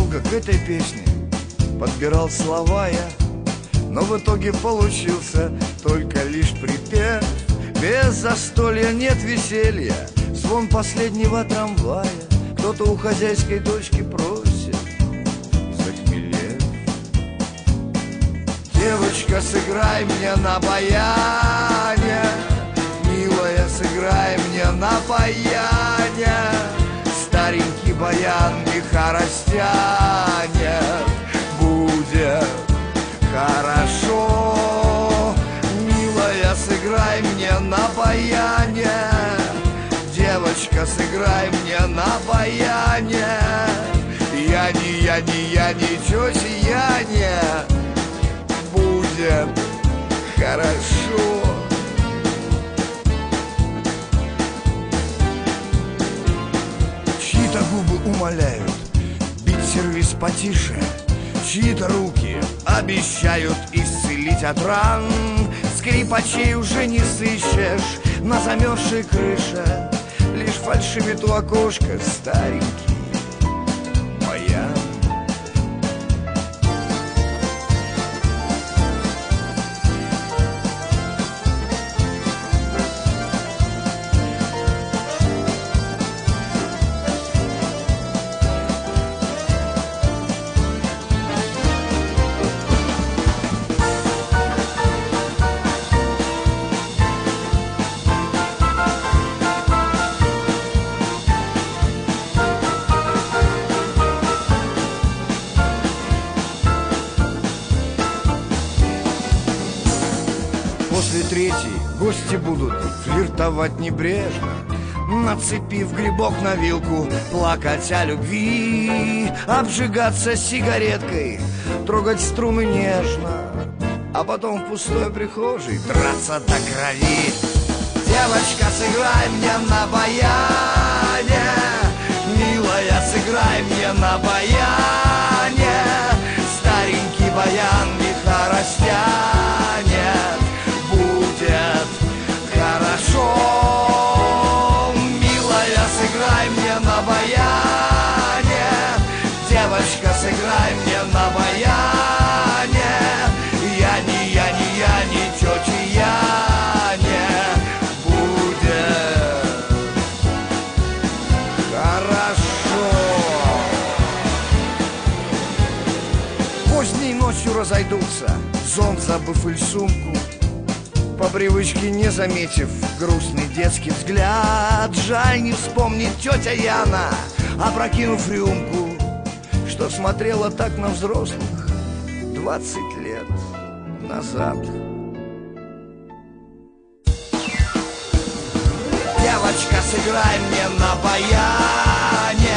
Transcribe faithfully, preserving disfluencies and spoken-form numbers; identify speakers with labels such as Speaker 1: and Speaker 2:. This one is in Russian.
Speaker 1: долго к этой песне подбирал слова я, но в итоге получился только лишь припев. Без застолья нет веселья, звон последнего трамвая. Кто-то у хозяйской дочки просит, захмелев: девочка, сыграй мне на баяне, милая, сыграй мне на баяне. Старенький баян меха растянет, будет хорошо. Милая, сыграй мне на баяне, девочка, сыграй мне на баяне. Я не, я не, я не, тетя, я не, будет хорошо. Чьи-то губы умоляют бить сервис потише, чьи-то руки обещают исцелить от ран. Скрипачей уже не сыщешь на замерзшей крыше, лишь фальшивит у окошка старенький баян. После третьей гости будут флиртовать небрежно, нацепив грибок на вилку, плакать о любви, обжигаться сигареткой, трогать струны нежно, а потом в пустой прихожей драться до крови. Девочка, сыграй мне на баяне, милая, сыграй мне на баяне. Старенький баян меха растянет, будет хорошо. Милая, сыграй мне на баяне, девочка, сыграй мне на баяне. Я не, я не, я не, тетя, я не, будет хорошо. Поздней ночью разойдутся, зонт забыв или сумку, по привычке не заметив грустный детский взгляд. Жаль, не вспомнит тетя Яна, опрокинув рюмку, что смотрела так на взрослых двадцать лет назад. Девочка, сыграй мне на баяне,